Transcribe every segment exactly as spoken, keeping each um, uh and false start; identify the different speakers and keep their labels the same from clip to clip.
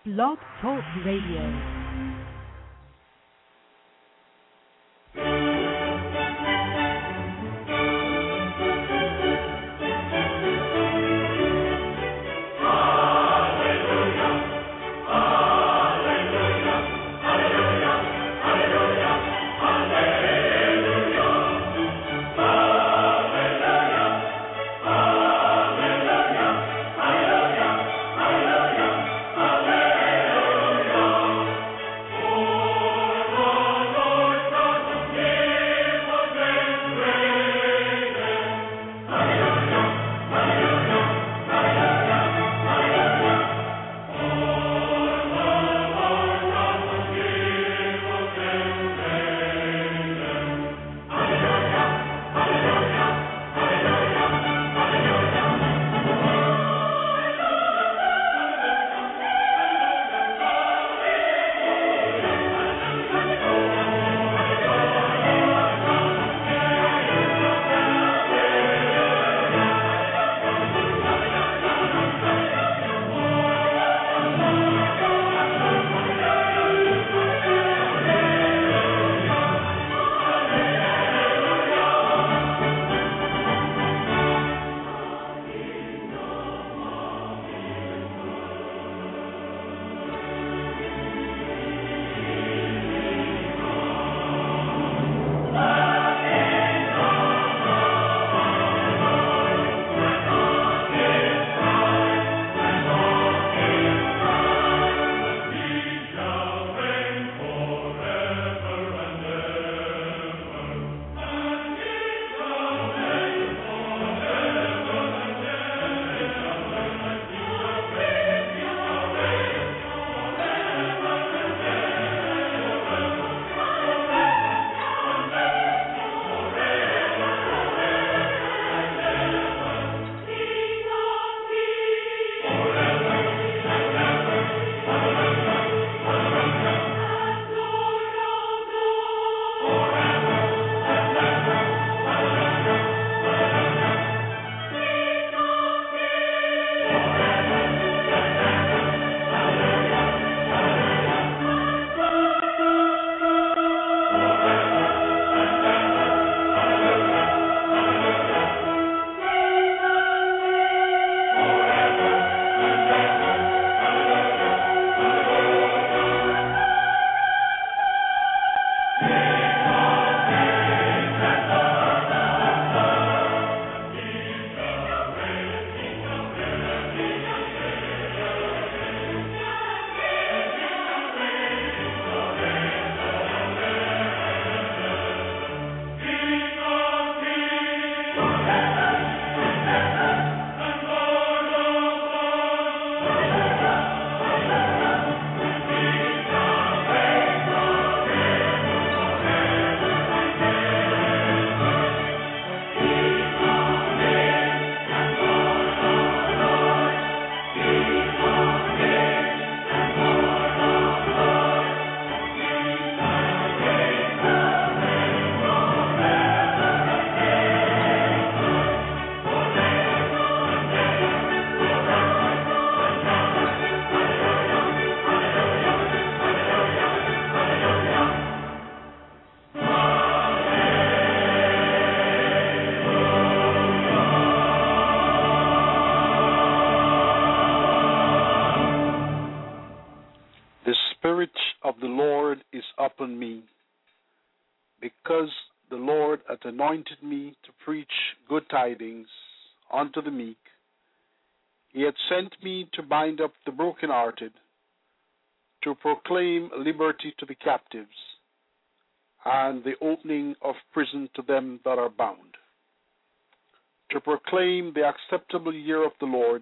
Speaker 1: Blog Talk Radio.
Speaker 2: Because the Lord hath anointed me to preach good tidings unto the meek. He hath sent me to bind up the brokenhearted, to proclaim liberty to the captives, and the opening of prison to them that are bound, to proclaim the acceptable year of the Lord,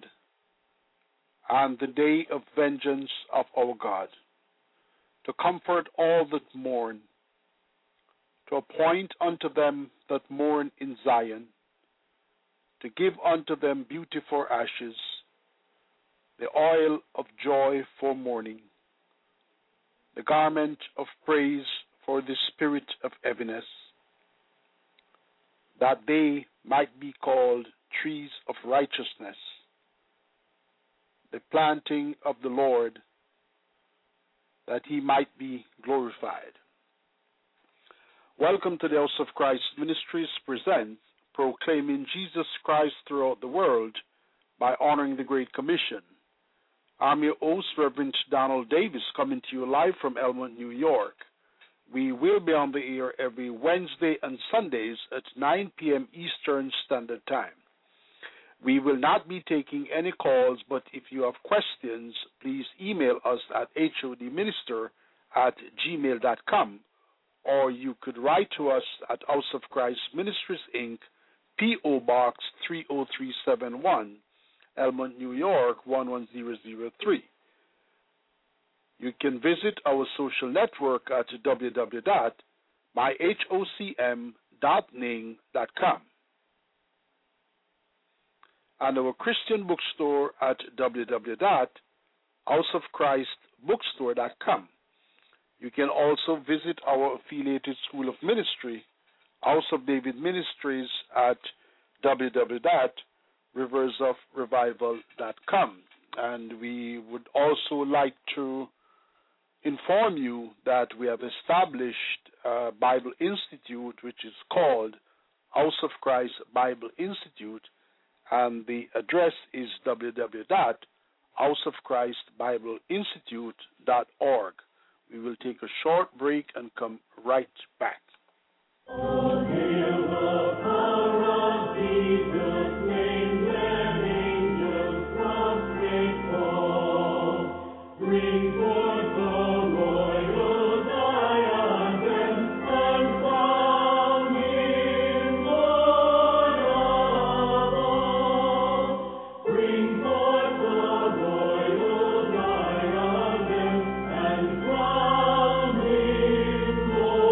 Speaker 2: and the day of vengeance of our God, to comfort all that mourn, to appoint unto them that mourn in Zion, to give unto them beauty for ashes, the oil of joy for mourning, the garment of praise for the spirit of heaviness, that they might be called trees of righteousness, the planting of the Lord, that he might be glorified. Welcome to the House of Christ Ministries presents Proclaiming Jesus Christ Throughout the World by Honoring the Great Commission. I'm your host, Reverend Donald Davis, coming to you live from Elmont, New York. We will be on the air every Wednesday and Sundays at nine p.m. Eastern Standard Time. We will not be taking any calls, but if you have questions, please email us at hodminister at gmail dot com, or you could write to us at House of Christ Ministries, Incorporated, P O. Box three oh three seven one, Elmont, New York one one zero zero three. You can visit our social network at w w w dot my hocm dot ning dot com and our Christian bookstore at w w w dot house of christ bookstore dot com. You can also visit our affiliated School of Ministry, House of David Ministries, at w w w dot rivers of revival dot com. And we would also like to inform you that we have established a Bible Institute, which is called House of Christ Bible Institute, and the address is w w w dot house of christ bible institute dot org. We will take a short break and come right back. Oh, hail the power of Jesus' name, let angels prostrate fall. Bring forth the royal diadem and crown him Lord of all. Bring forth the royal diadem and crown him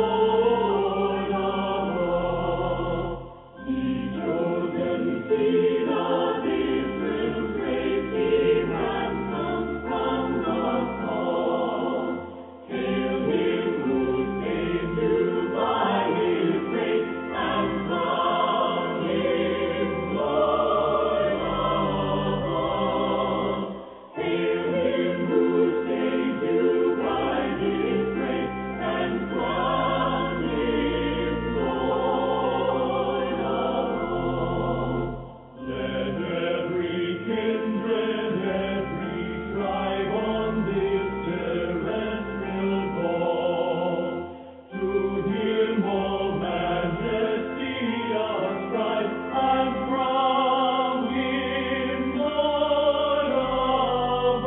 Speaker 2: Lord of all. Ye chosen seed of Israel's race, he ransomed from the fall. Hail him who saved you by his grace and crown him Lord of all. Hail him who saved you by his grace and crown him Lord of all. Let every kindred, every tribe on this terrestrial ball to him all majesty ascribe and crown him Lord of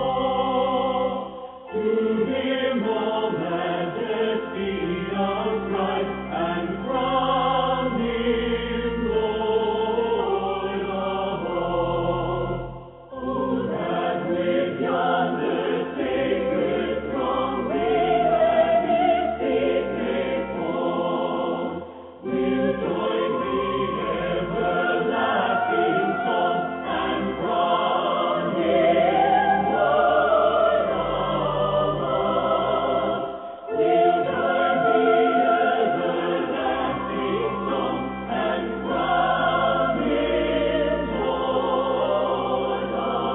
Speaker 2: all. To him all majesty ascribe and crown him Lord of all. Oh, that with yonder sacred throng we let his feet may fall. We'll join the everlasting song and crown him Lord of all. We'll join the everlasting song and crown him Lord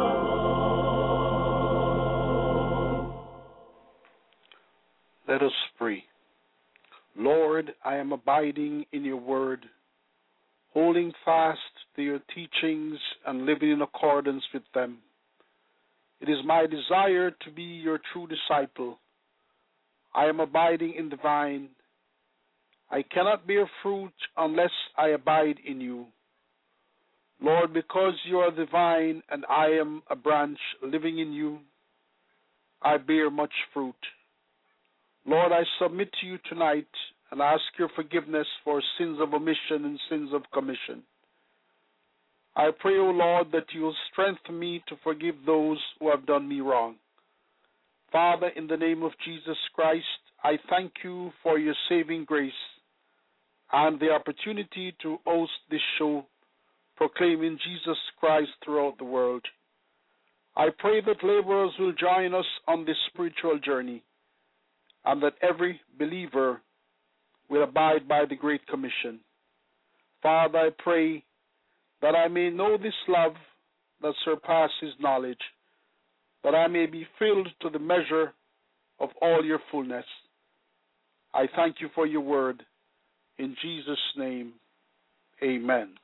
Speaker 2: of all. Let us pray. Lord, I am abiding in your word, holding fast to your teachings and living in accordance with them. It is my desire to be your true disciple. I am abiding in the vine. I cannot bear fruit unless I abide in you. Lord, because you are the vine and I am a branch living in you, I bear much fruit. Lord, I submit to you tonight and ask your forgiveness for sins of omission and sins of commission. I pray, O Lord, that you will strengthen me to forgive those who have done me wrong. Father, in the name of Jesus Christ, I thank you for your saving grace and the opportunity to host this show, proclaiming Jesus Christ throughout the world. I pray that laborers will join us on this spiritual journey, and that every believer will abide by the Great Commission. Father, I pray that I may know this love that surpasses knowledge, that I may be filled to the measure of all your fullness. I thank you for your word. In Jesus' name, amen.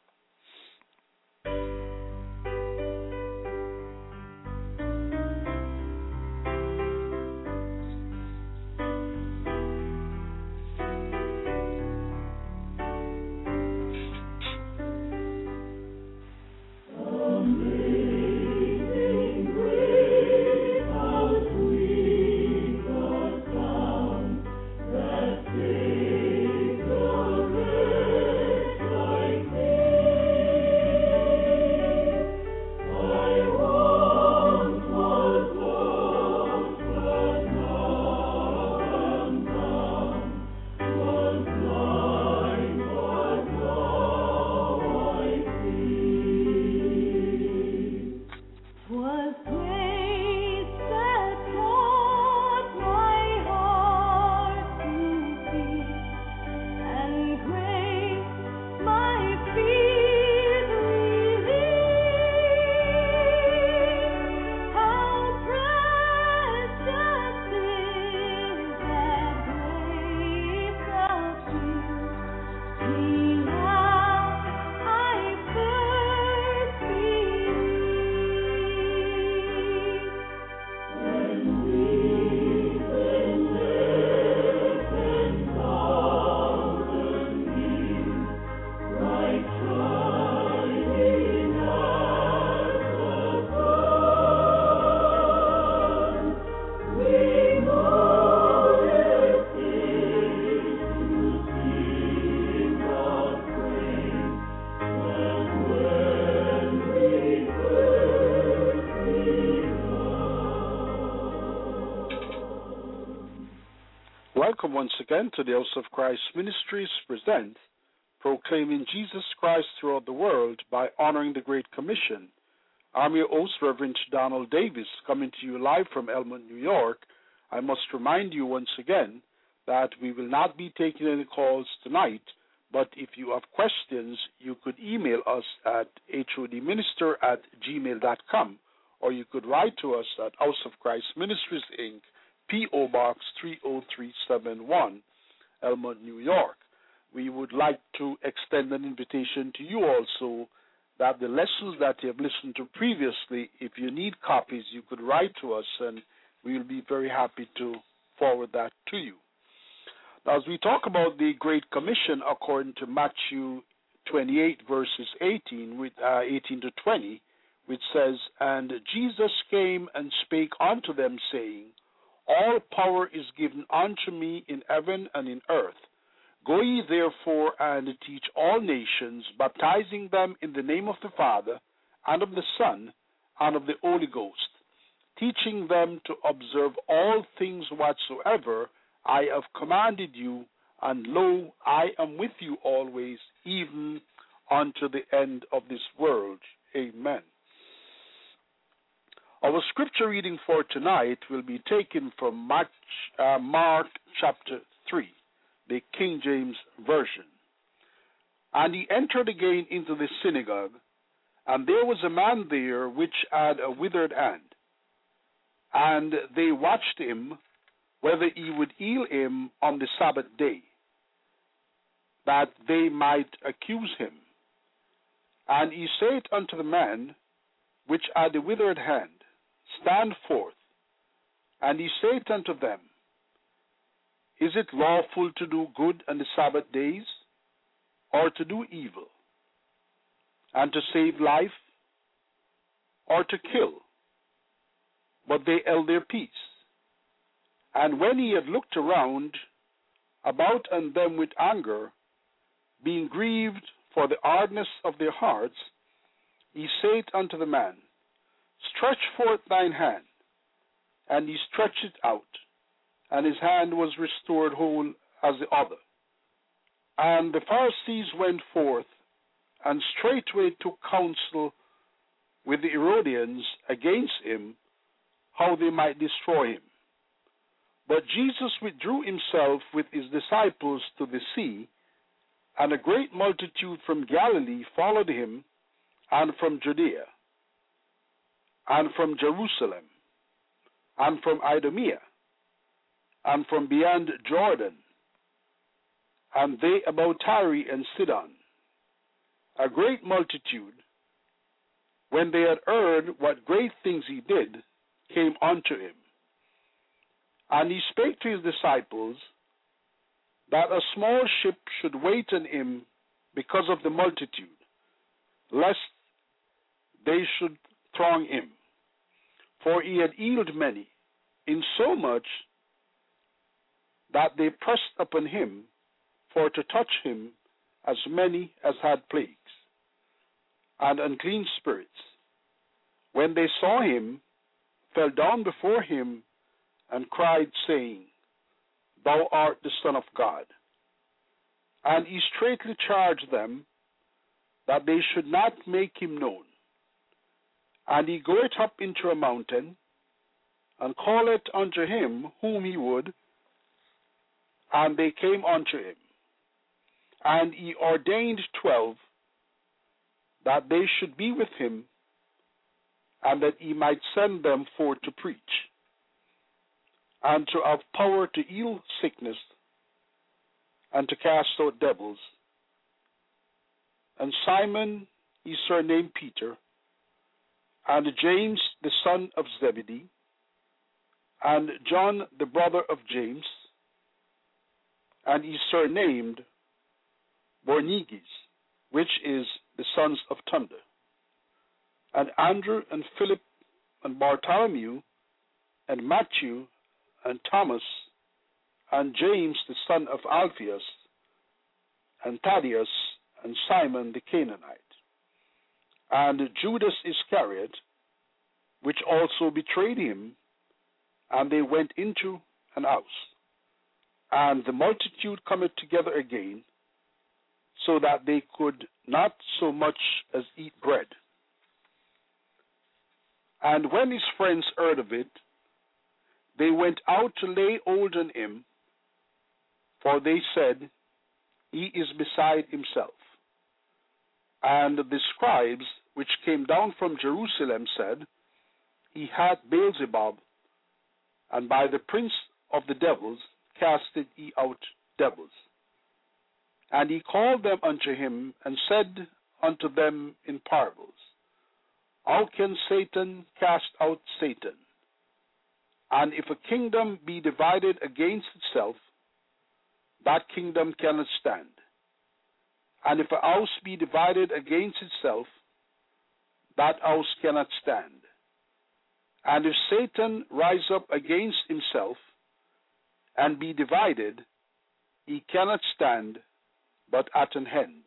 Speaker 2: Welcome once again to the House of Christ Ministries present Proclaiming Jesus Christ Throughout the World by Honoring the Great Commission. I'm your host, Reverend Donald Davis, coming to you live from Elmont, New York. I must remind you once again that we will not be taking any calls tonight, but if you have questions, you could email us at hodminister at gmail dot com, or you could write to us at House of Christ Ministries, Incorporated, P O Box three oh three seven one, Elmont, New York. We would like to extend an invitation to you also that the lessons that you have listened to previously, if you need copies, you could write to us, and we will be very happy to forward that to you. Now, as we talk about the Great Commission according to Matthew twenty-eight, verses eighteen, with, uh, eighteen to twenty, which says, "And Jesus came and spake unto them, saying, All power is given unto me in heaven and in earth. Go ye therefore and teach all nations, baptizing them in the name of the Father, and of the Son, and of the Holy Ghost, teaching them to observe all things whatsoever I have commanded you, and lo, I am with you always, even unto the end of this world." Amen. Our scripture reading for tonight will be taken from Mark, uh, Mark chapter three, the King James Version. "And he entered again into the synagogue, and there was a man there which had a withered hand. And they watched him, whether he would heal him on the Sabbath day, that they might accuse him. And he said unto the man which had the withered hand, Stand forth. And he said unto them, Is it lawful to do good on the Sabbath days, or to do evil, and to save life, or to kill? But they held their peace. And when he had looked around about on them with anger, being grieved for the hardness of their hearts, he said unto the man, Stretch forth thine hand. And he stretched it out, and his hand was restored whole as the other. And the Pharisees went forth, and straightway took counsel with the Herodians against him, how they might destroy him. But Jesus withdrew himself with his disciples to the sea, and a great multitude from Galilee followed him, and from Judea, and from Jerusalem, and from Idumea, and from beyond Jordan, and they about Tyre and Sidon, a great multitude, when they had heard what great things he did, came unto him. And he spake to his disciples that a small ship should wait on him because of the multitude, lest they should throng him. For he had healed many, insomuch that they pressed upon him for to touch him, as many as had plagues and unclean spirits. When they saw him, fell down before him, and cried, saying, Thou art the Son of God. And he straitly charged them that they should not make him known. And he goeth up into a mountain, and calleth unto him whom he would, and they came unto him. And he ordained twelve, that they should be with him, and that he might send them forth to preach, and to have power to heal sickness, and to cast out devils. And Simon he surnamed Peter, and James the son of Zebedee, and John the brother of James, and he surnamed Boanerges, which is the sons of thunder, and Andrew and Philip and Bartholomew and Matthew and Thomas and James the son of Alphaeus and Thaddeus and Simon the Canaanite, and Judas Iscariot, which also betrayed him. And they went into an house, and the multitude cometh together again, so that they could not so much as eat bread. And when his friends heard of it, they went out to lay hold on him, for they said, He is beside himself. And the scribes which came down from Jerusalem said, He hath Beelzebub, and by the prince of the devils casted he out devils. And he called them unto him, and said unto them in parables, How can Satan cast out Satan? And if a kingdom be divided against itself, that kingdom cannot stand. And if a house be divided against itself, that house cannot stand. And if Satan rise up against himself, and be divided, he cannot stand, but at an end.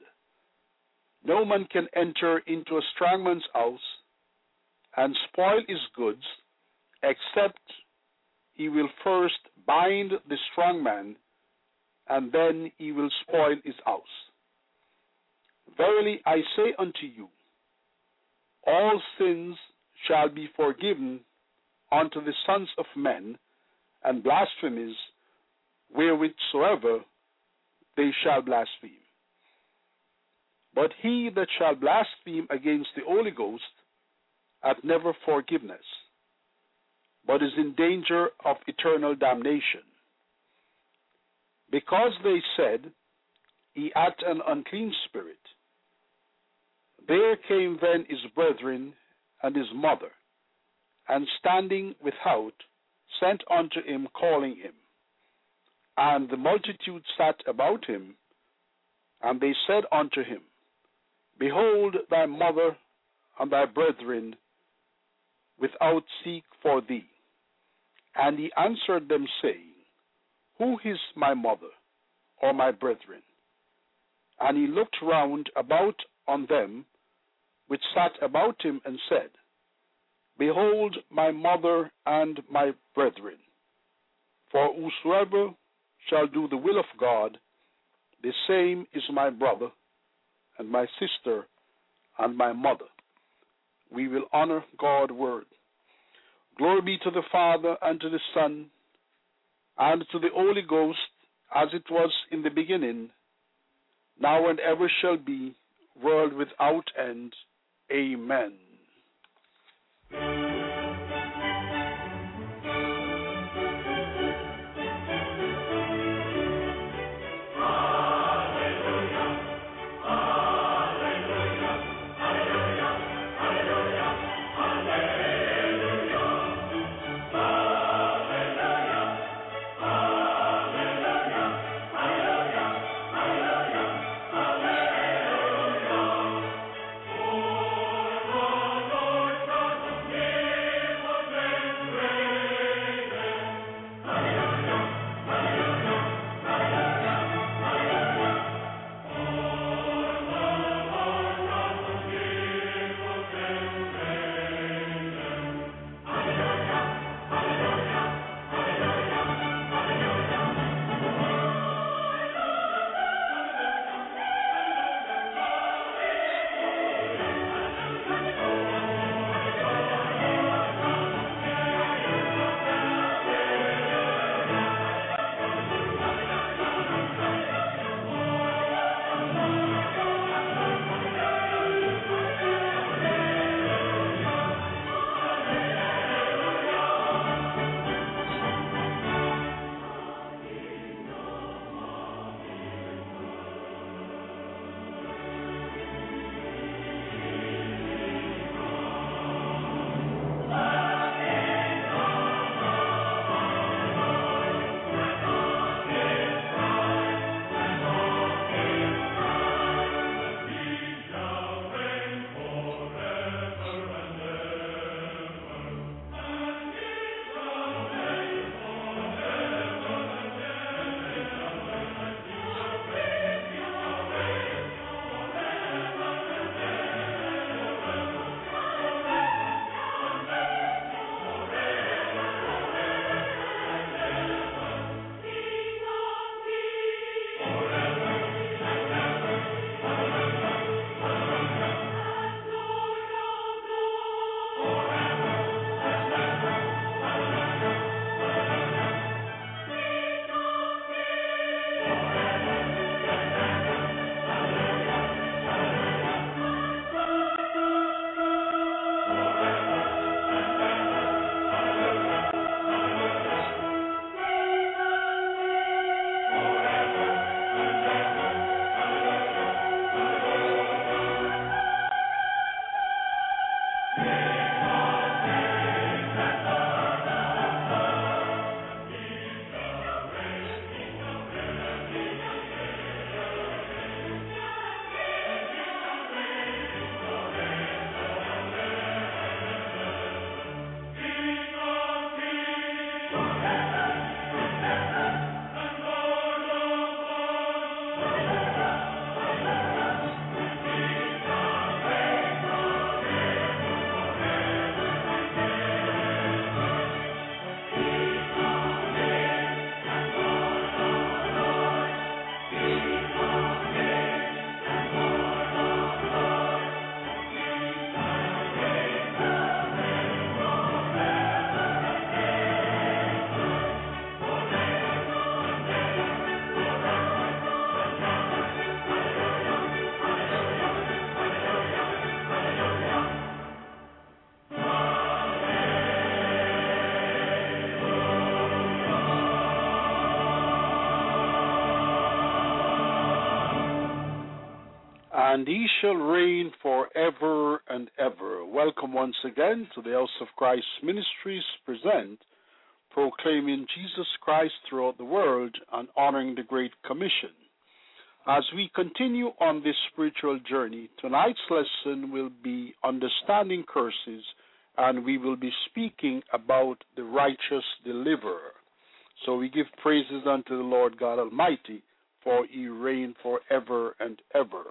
Speaker 2: No man can enter into a strong man's house, and spoil his goods, except he will first bind the strong man, and then he will spoil his house. Verily I say unto you, all sins shall be forgiven unto the sons of men, and blasphemies wherewithsoever they shall blaspheme. But he that shall blaspheme against the Holy Ghost hath never forgiveness, but is in danger of eternal damnation. Because they said, He hath an unclean spirit. There came then his brethren and his mother, and standing without, sent unto him, calling him. And the multitude sat about him, and they said unto him, Behold, thy mother and thy brethren without seek for thee. And he answered them, saying, Who is my mother, or my brethren? And he looked round about on them which sat about him, and said, Behold my mother and my brethren. For whosoever shall do the will of God, the same is my brother, and my sister, and my mother. We will honor God's word. Glory be to the Father, and to the Son, and to the Holy Ghost, as it was in the beginning, now and ever shall be, world without end. Amen. and he shall reign forever and ever. Welcome once again to the House of Christ Ministries present, proclaiming Jesus Christ throughout the world and honoring the Great Commission. As we continue on this spiritual journey, tonight's lesson will be Understanding Curses, and we will be speaking about the righteous deliverer. So we give praises unto the Lord God Almighty, for he reign forever and ever.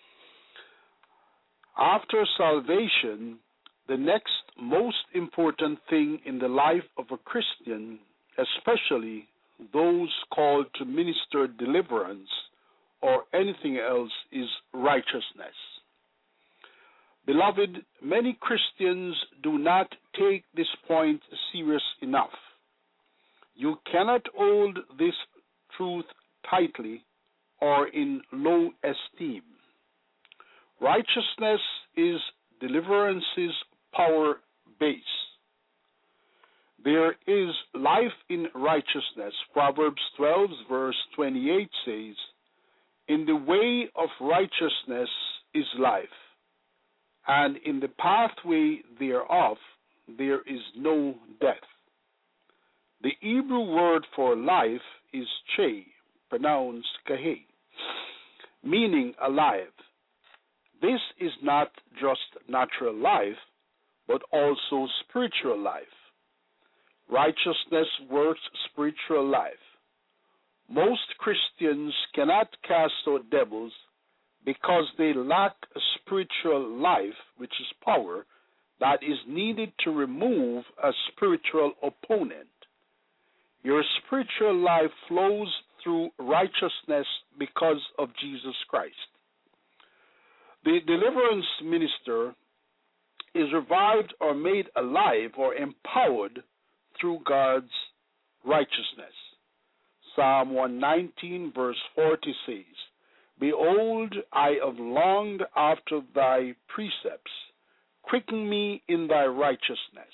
Speaker 2: After salvation, the next most important thing in the life of a Christian, especially those called to minister deliverance or anything else, is righteousness. Beloved, many Christians do not take this point serious enough. You cannot hold this truth tightly or in low esteem. Righteousness is deliverance's power base. There is life in righteousness. Proverbs twelve, verse twenty-eight says, "In the way of righteousness is life, and in the pathway thereof there is no death." The Hebrew word for life is che, pronounced kahe, meaning alive. This is not just natural life, but also spiritual life. Righteousness works spiritual life. Most Christians cannot cast out devils because they lack a spiritual life, which is power, that is needed to remove a spiritual opponent. Your spiritual life flows through righteousness because of Jesus Christ. The deliverance minister is revived or made alive or empowered through God's righteousness. Psalm one nineteen, verse forty says, "Behold, I have longed after thy precepts. Quicken me in thy righteousness."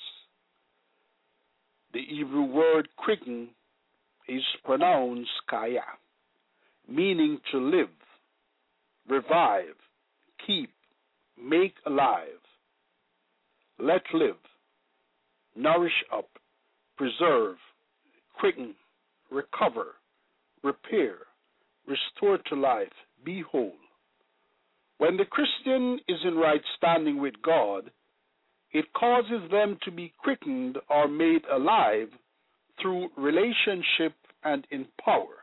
Speaker 2: The Hebrew word quicken is pronounced kaya, meaning to live, revive, keep, make alive, let live, nourish up, preserve, quicken, recover, repair, restore to life, be whole. When the Christian is in right standing with God, it causes them to be quickened or made alive through relationship and in power.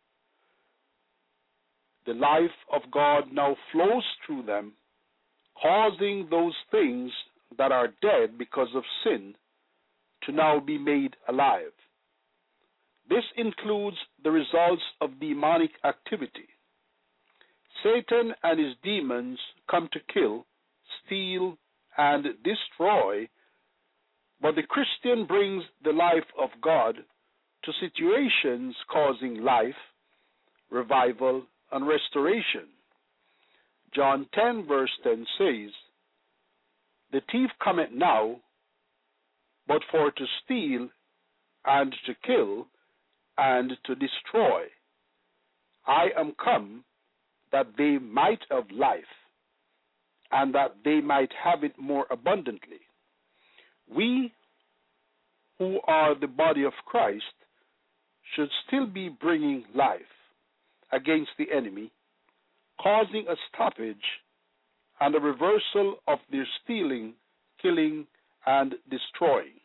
Speaker 2: The life of God now flows through them, causing those things that are dead because of sin to now be made alive. This includes the results of demonic activity. Satan and his demons come to kill, steal, and destroy, but the Christian brings the life of God to situations causing life, revival, and restoration. John ten, verse ten says, "The thief cometh now, but for to steal, and to kill, and to destroy. I am come that they might have life, and that they might have it more abundantly." We, who are the body of Christ, should still be bringing life against the enemy, causing a stoppage and a reversal of their stealing, killing, and destroying.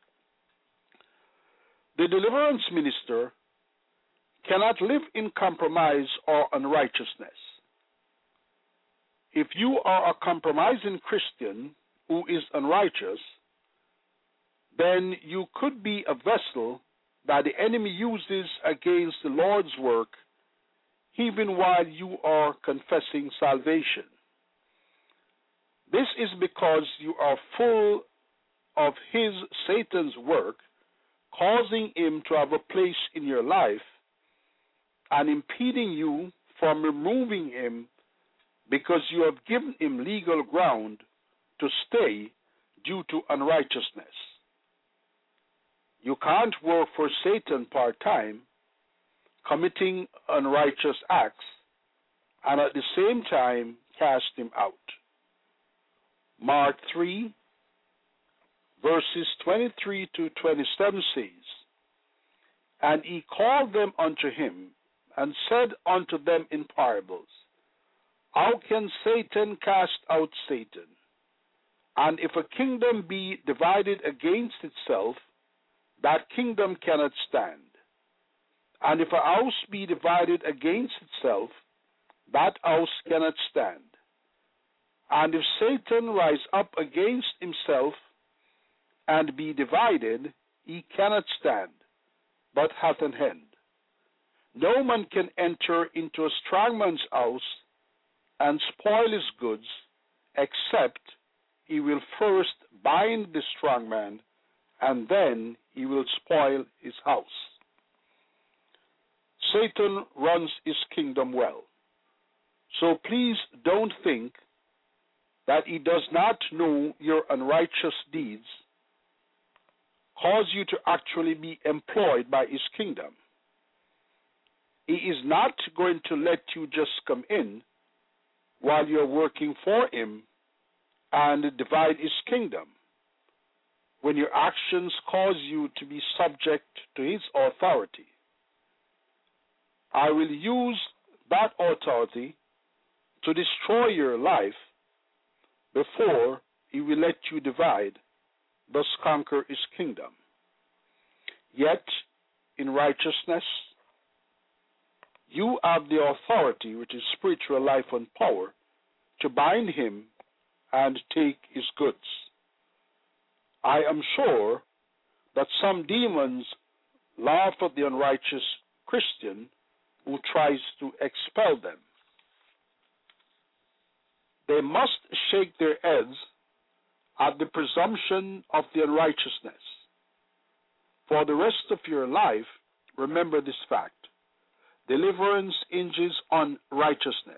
Speaker 2: The deliverance minister cannot live in compromise or unrighteousness. If you are a compromising Christian who is unrighteous, then you could be a vessel that the enemy uses against the Lord's work, even while you are confessing salvation. This is because you are full of his, Satan's work, causing him to have a place in your life and impeding you from removing him because you have given him legal ground to stay due to unrighteousness. You can't work for Satan part-time, committing unrighteous acts, and at the same time cast him out. Mark three, verses twenty-three to twenty-seven says, And he called them unto him, and said unto them in parables, How can Satan cast out Satan? And if a kingdom be divided against itself, that kingdom cannot stand. And if a house be divided against itself, that house cannot stand. And if Satan rise up against himself and be divided, he cannot stand, but hath an end. No man can enter into a strong man's house and spoil his goods, except he will first bind the strong man, and then he will spoil his house. Satan runs his kingdom well. So please don't think that he does not know your unrighteous deeds cause you to actually be employed by his kingdom. He is not going to let you just come in while you're working for him and divide his kingdom when your actions cause you to be subject to his authority. I will use that authority to destroy your life before he will let you divide, thus conquer his kingdom. Yet, in righteousness, you have the authority, which is spiritual life and power, to bind him and take his goods. I am sure that some demons laugh at the unrighteous Christian who tries to expel them. They must shake their heads at the presumption of the unrighteousness. For the rest of your life, remember this fact: deliverance hinges on righteousness.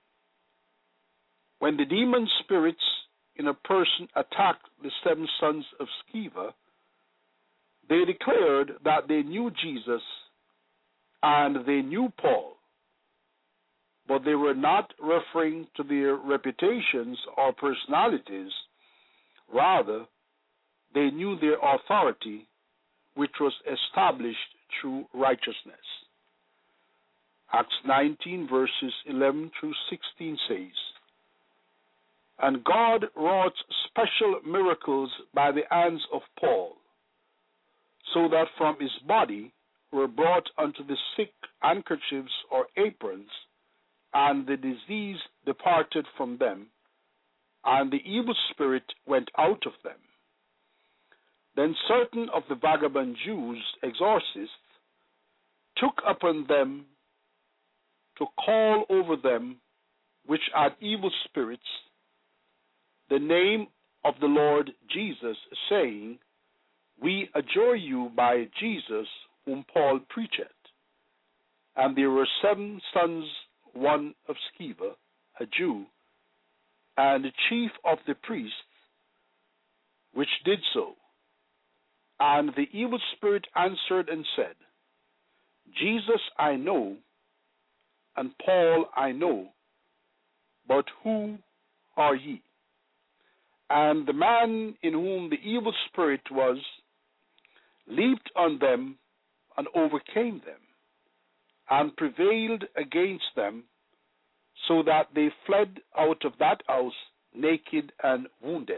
Speaker 2: When the demon spirits in a person attacked the seven sons of Sceva, they declared that they knew Jesus and they knew Paul, but they were not referring to their reputations or personalities. Rather, they knew their authority, which was established through righteousness. Acts nineteen, verses eleven through sixteen says, And God wrought special miracles by the hands of Paul, so that from his body were brought unto the sick handkerchiefs or aprons, and the disease departed from them, and the evil spirit went out of them. Then certain of the vagabond Jews, exorcists, took upon them to call over them which had evil spirits the name of the Lord Jesus, saying, We adjure you by Jesus whom Paul preacheth. And there were seven sons, one of Sceva, a Jew, and the chief of the priests, which did so. And the evil spirit answered and said, Jesus I know, and Paul I know, but who are ye? And the man in whom the evil spirit was leaped on them and overcame them, and prevailed against them, so that they fled out of that house naked and wounded.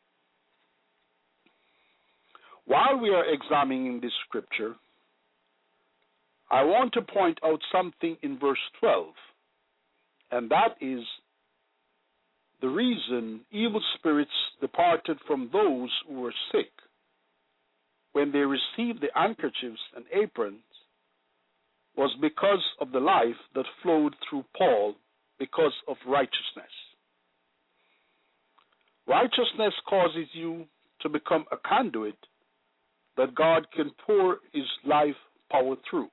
Speaker 2: While we are examining this scripture, I want to point out something in verse twelve, and that is the reason evil spirits departed from those who were sick when they received the handkerchiefs and aprons was because of the life that flowed through Paul because of righteousness. Righteousness causes you to become a conduit that God can pour his life power through.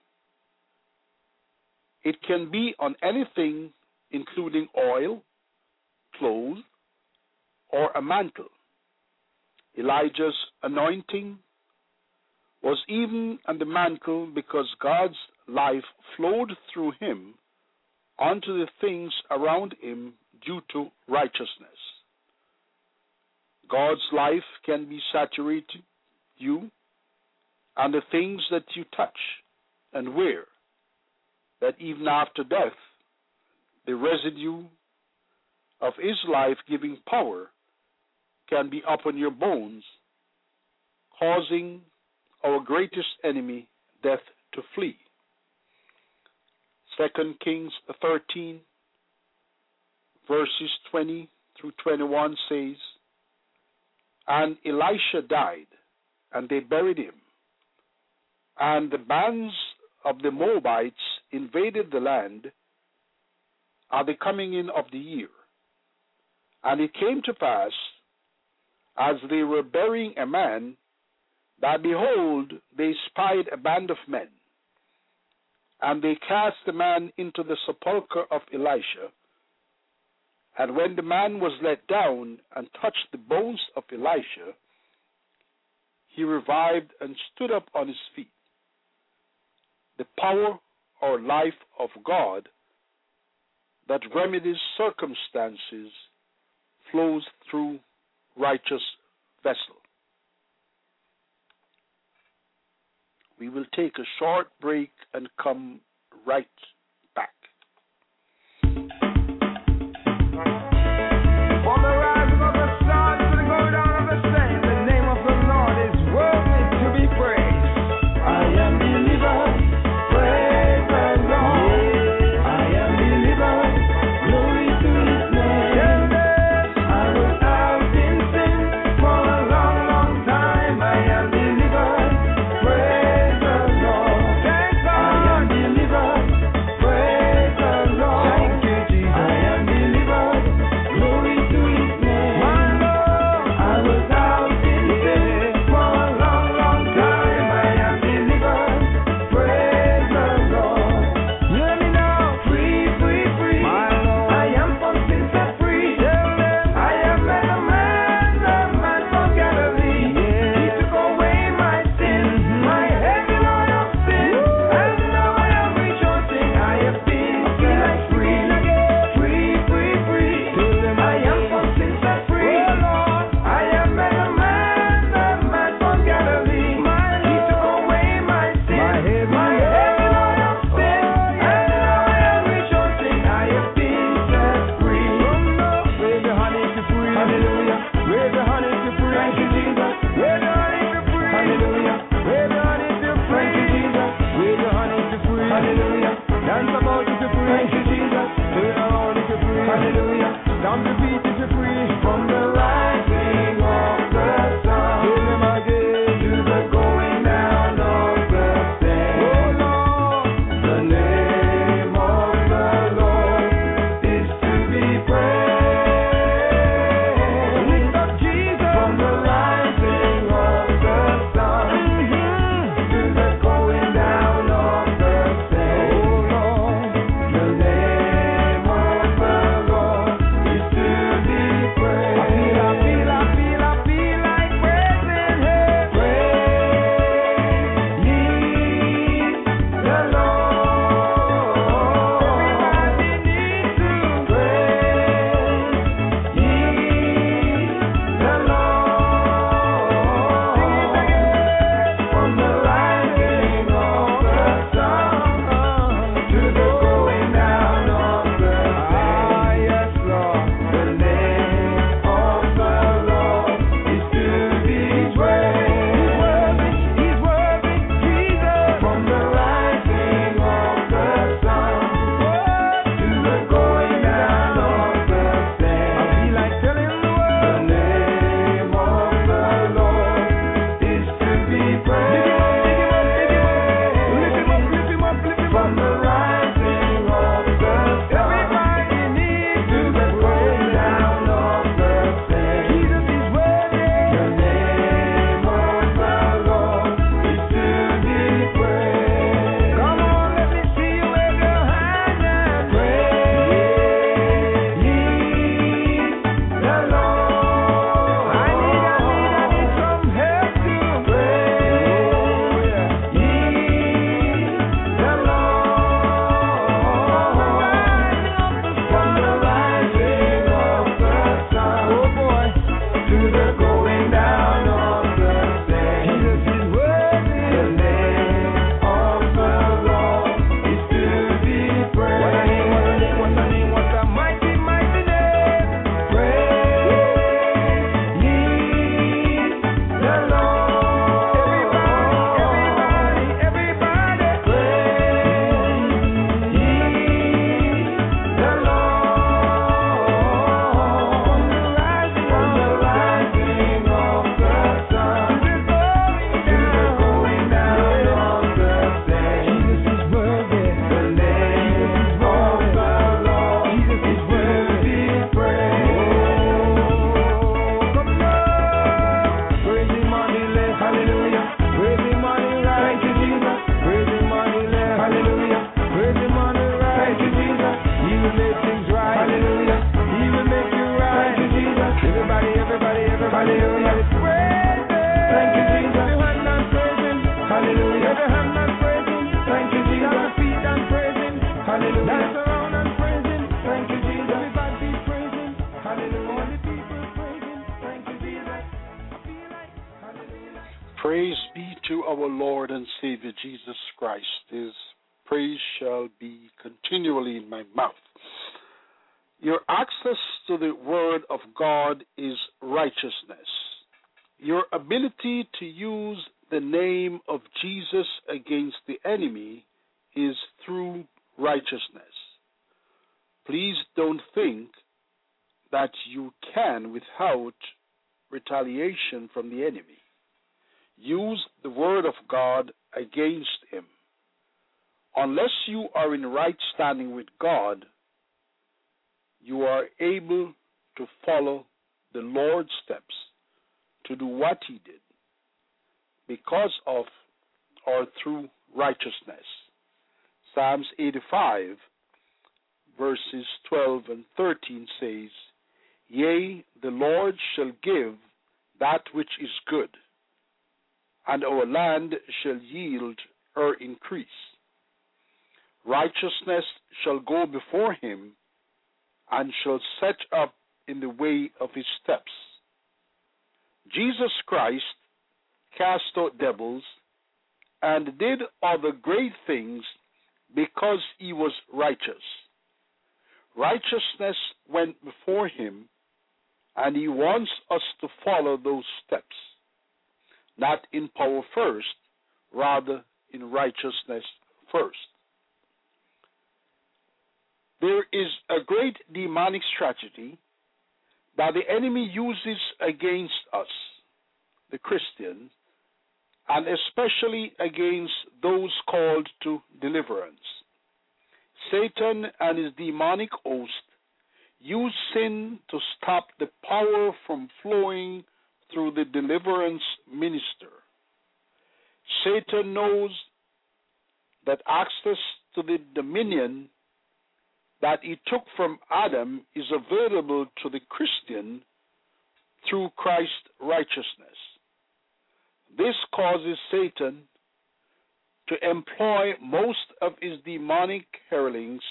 Speaker 2: It can be on anything, including oil, clothes, or a mantle. Elijah's anointing was even on the mantle because God's life flowed through him onto the things around him due to righteousness. God's life can be saturated you and the things that you touch and wear, that even after death, the residue of his life-giving power can be upon your bones, causing our greatest enemy, death, to flee. Second Kings thirteen, verses twenty through twenty-one says, "And Elisha died, and they buried him. And the bands of the Moabites invaded the land at the coming in of the year. And it came to pass, as they were burying a man, that behold, they spied a band of men. And they cast the man into the sepulchre of Elisha. And when the man was let down and touched the bones of Elisha, he revived and stood up on his feet." The power or life of God that remedies circumstances flows through righteous vessel. We will take a short break and come right back.
Speaker 1: From the rising of the sun to the going down of the same, the name of the Lord is worthy to be praised. I am delivered, praise the Lord. I am delivered, glory to his name. I was out in sin for a long, long time. I am delivered, praise the Lord. I am delivered, praise the Lord. I am delivered.
Speaker 2: and Savior Jesus Christ. His praise shall be continually in my mouth. Your access to the Word of God is righteousness. Your ability to use the name of Jesus against the enemy is through righteousness. Please don't think that you can without retaliation from the enemy. Use the Word of God against him. Unless you are in right standing with God, you are able to follow the Lord's steps to do what he did because of or through righteousness. Psalms eighty-five, verses twelve and thirteen says, Yea, the Lord shall give that which is good, and our land shall yield her increase. Righteousness shall go before him, and shall set up in the way of his steps. Jesus Christ cast out devils and did other great things because he was righteous. Righteousness went before him, and he wants us to follow those steps, not in power first, rather in righteousness first. There is a great demonic strategy that the enemy uses against us, the Christians, and especially against those called to deliverance. Satan and his demonic host use sin to stop the power from flowing through the deliverance minister. Satan knows that access to the dominion that he took from Adam is available to the Christian through Christ's righteousness. This causes Satan to employ most of his demonic hirelings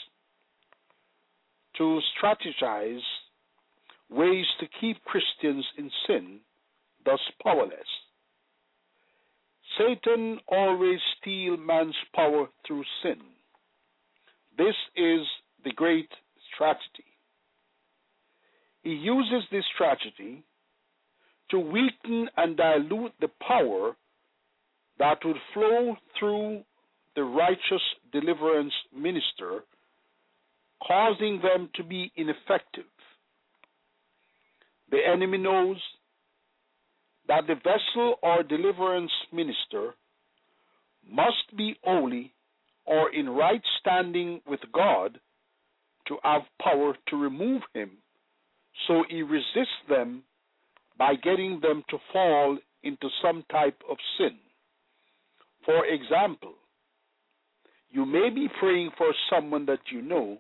Speaker 2: to strategize ways to keep Christians in sin, thus powerless. Satan always steals man's power through sin. This is the great strategy. He uses this strategy to weaken and dilute the power that would flow through the righteous deliverance minister, causing them to be ineffective. The enemy knows that the vessel or deliverance minister must be holy or in right standing with God to have power to remove him, so he resists them by getting them to fall into some type of sin. For example, you may be praying for someone that you know,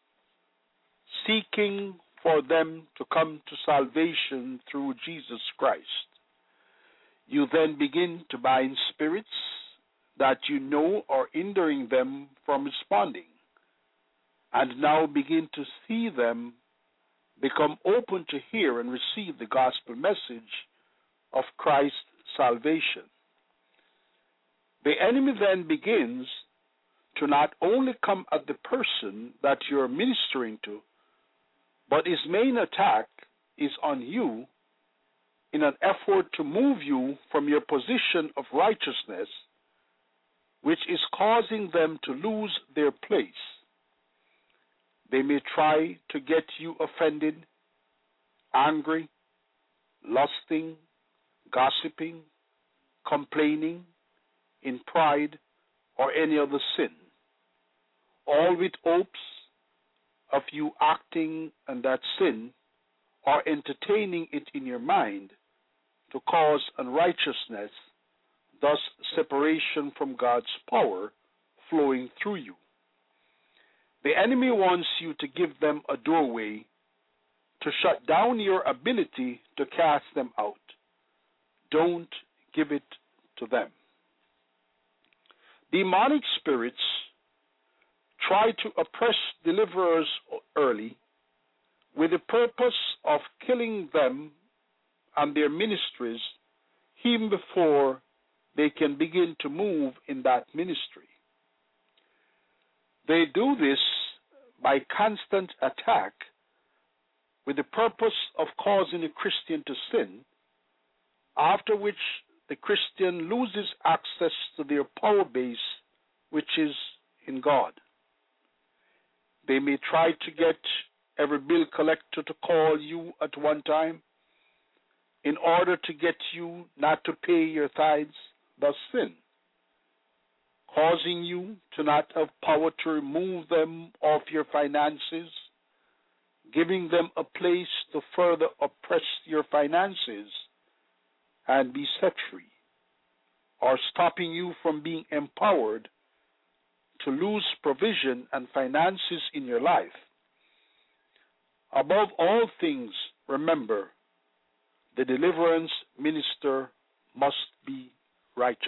Speaker 2: seeking for them to come to salvation through Jesus Christ. You then begin to bind spirits that you know are hindering them from responding, and now begin to see them become open to hear and receive the gospel message of Christ's salvation. The enemy then begins to not only come at the person that you're ministering to, but his main attack is on you in an effort to move you from your position of righteousness, which is causing them to lose their place. They may try to get you offended, angry, lusting, gossiping, complaining, in pride, or any other sin, all with hopes of you acting on that sin or entertaining it in your mind to cause unrighteousness, thus separation from God's power flowing through you. The enemy wants you to give them a doorway to shut down your ability to cast them out. Don't give it to them. Demonic spirits try to oppress deliverers early with the purpose of killing them and their ministries even before they can begin to move in that ministry. They do this by constant attack with the purpose of causing a Christian to sin, after which the Christian loses access to their power base, which is in God. They may try to get every bill collector to call you at one time in order to get you not to pay your tithes, thus sin, causing you to not have power to remove them off your finances, giving them a place to further oppress your finances and be set free, or stopping you from being empowered to lose provision and finances in your life. Above all things, remember, the deliverance minister must be righteous.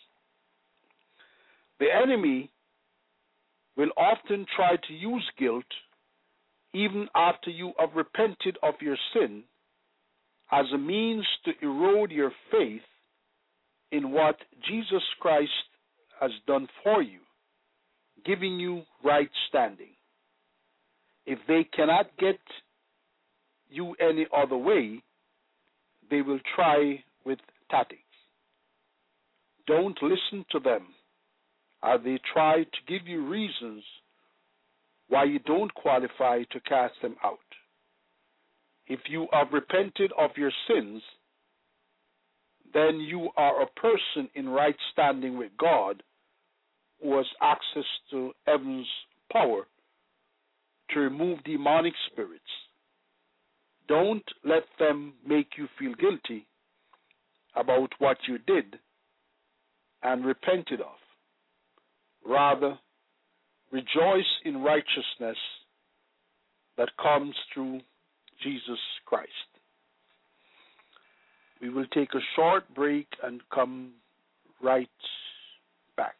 Speaker 2: The enemy will often try to use guilt, even after you have repented of your sin, as a means to erode your faith in what Jesus Christ has done for you, giving you right standing. If they cannot get you any other way, they will try with tactics. Don't listen to them as they try to give you reasons why you don't qualify to cast them out. If you have repented of your sins, then you are a person in right standing with God who has access to heaven's power to remove demonic spirits. Don't let them make you feel guilty about what you did and repented of. Rather, rejoice in righteousness that comes through Jesus Christ. We will take a short break and come right back.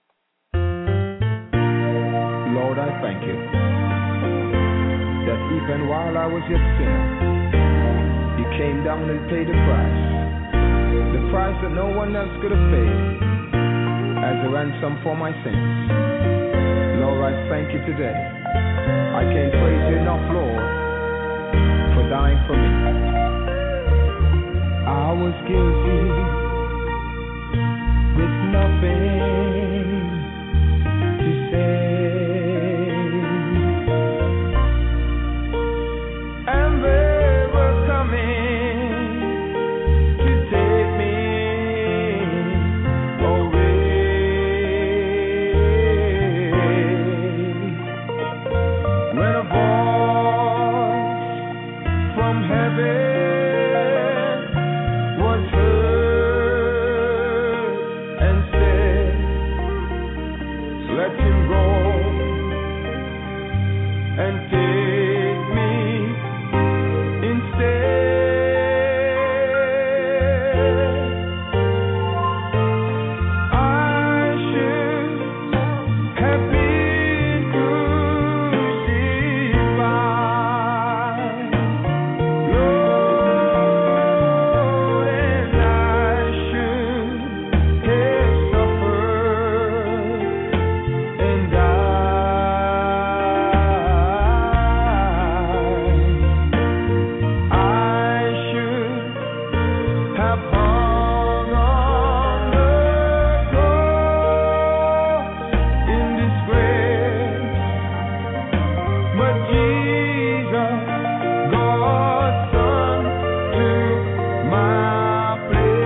Speaker 1: Lord, I thank you that even while I was yet sinner, you came down and paid the price, the price that no one else could have paid, as a ransom for my sins. Lord, I thank you today. I can't praise you enough, Lord, for dying for me. I was guilty with nothing to say, and they were coming to take me away. When a voice from heaven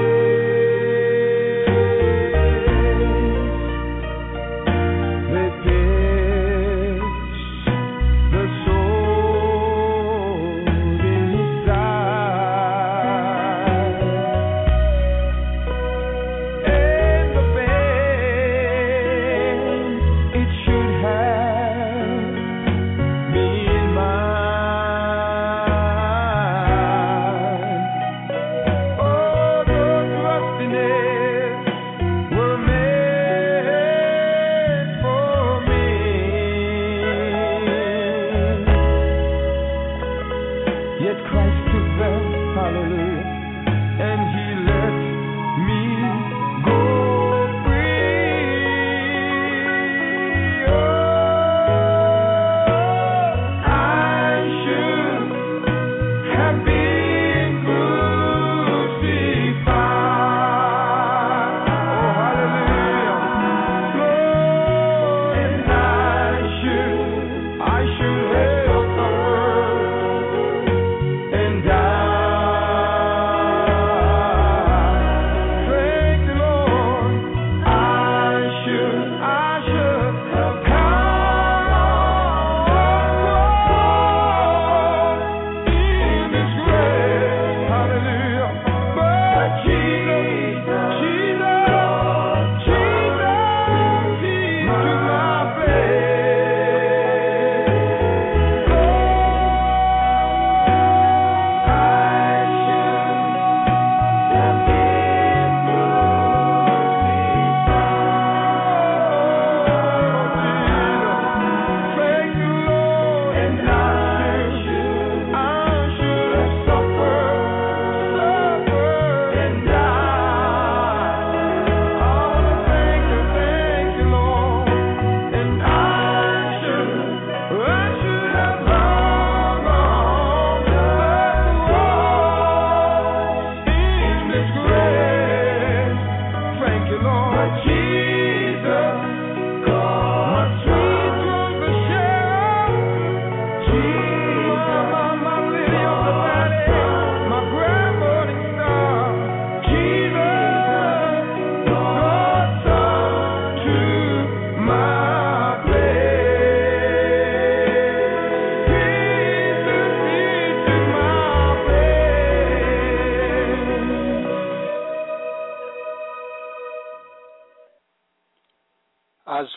Speaker 1: they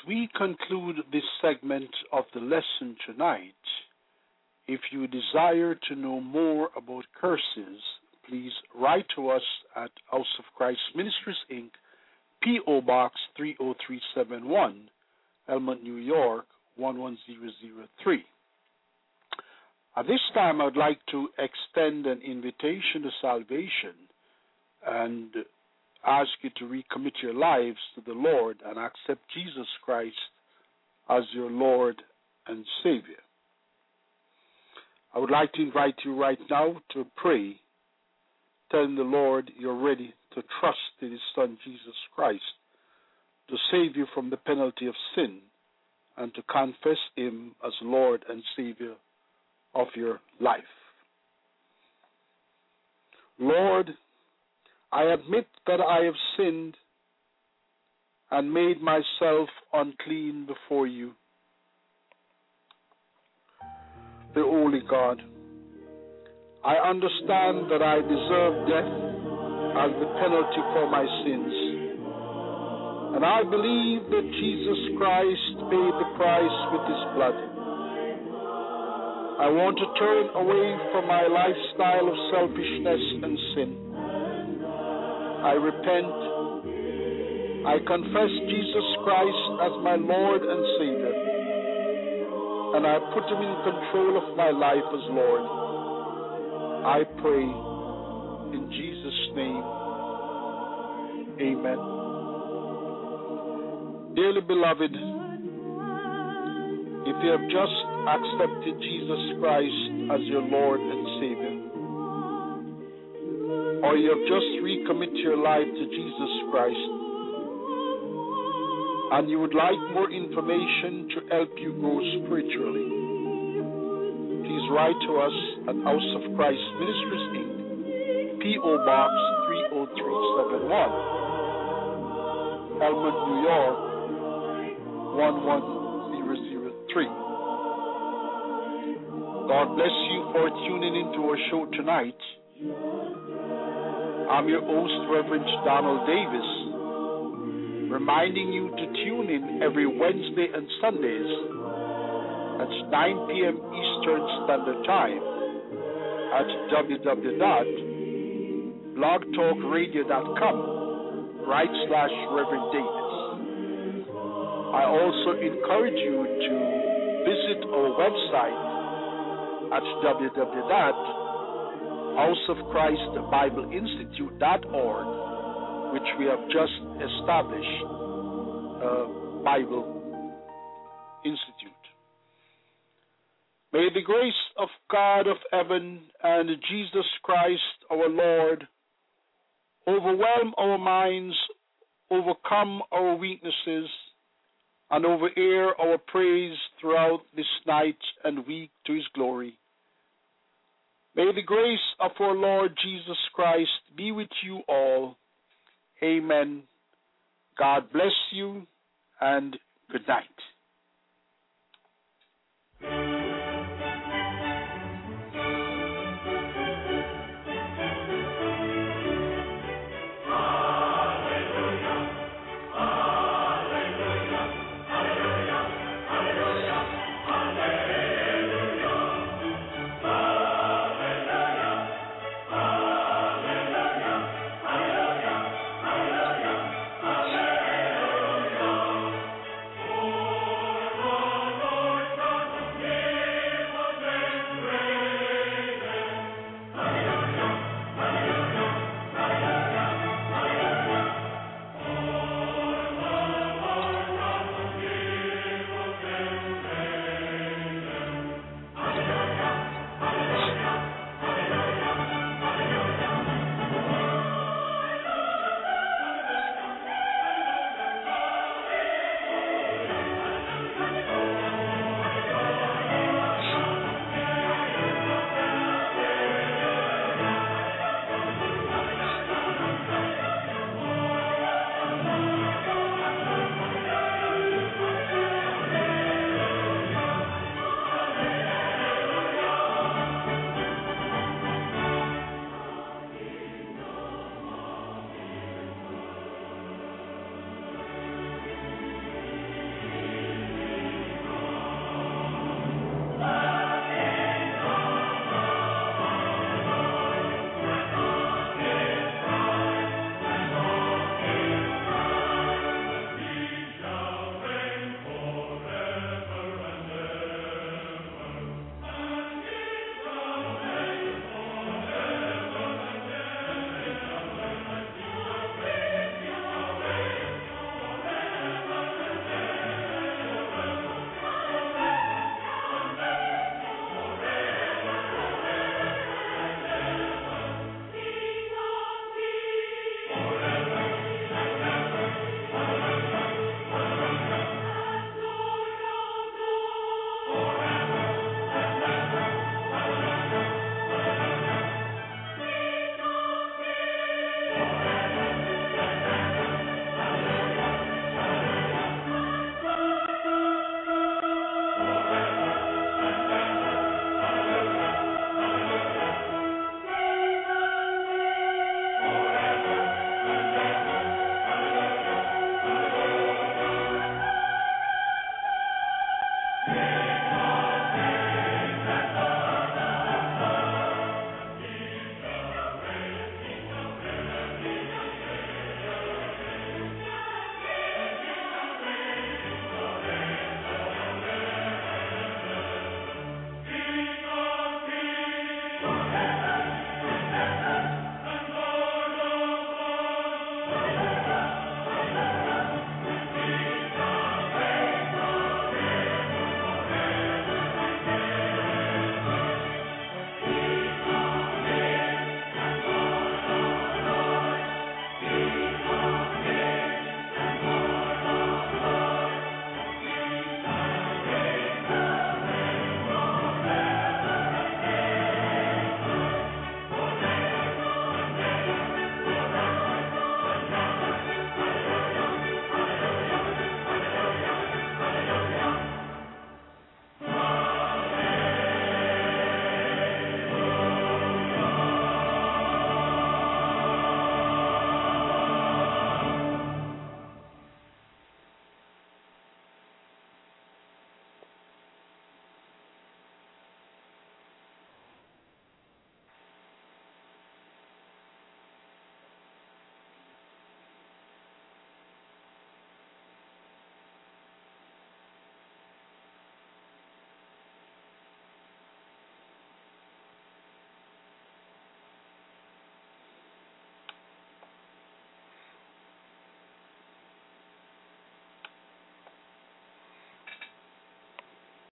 Speaker 2: we conclude this segment of the lesson tonight, if you desire to know more about curses, please write to us at House of Christ Ministries, Incorporated, P O. Box three oh three seven one, Elmont, New York, one one zero zero three. At this time, I would like to extend an invitation to salvation and ask you to recommit your lives to the Lord and accept Jesus Christ as your Lord and Savior. I would like to invite you right now to pray, telling the Lord you're ready to trust in His Son, Jesus Christ, to save you from the penalty of sin and to confess Him as Lord and Savior of your life. Lord, I admit that I have sinned and made myself unclean before you, the Holy God. I understand that I deserve death as the penalty for my sins, and I believe that Jesus Christ paid the price with His blood. I want to turn away from my lifestyle of selfishness and sin. I repent. I confess Jesus Christ as my Lord and Savior, and I put Him in control of my life as Lord. I pray in Jesus' name. Amen. Dearly beloved, if you have just accepted Jesus Christ as your Lord and Savior, or you have just recommitted your life to Jesus Christ, and you would like more information to help you grow spiritually, please write to us at House of Christ Ministries, Incorporated, P O. Box three oh three seven one, Elmont, New York, one one zero zero three. God bless you for tuning into our show tonight. I'm your host, Reverend Donald Davis, reminding you to tune in every Wednesday and Sundays at nine p.m. Eastern Standard Time at w w w dot blog talk radio dot com right slash Reverend Davis. I also encourage you to visit our website at w w w dot house of christ bible institute dot org, which we have just established a Bible Institute. May the grace of God of heaven and Jesus Christ our Lord overwhelm our minds, overcome our weaknesses, and overhear our praise throughout this night and week to His glory. May the grace of our Lord Jesus Christ be with you all. Amen. God bless you, and good night.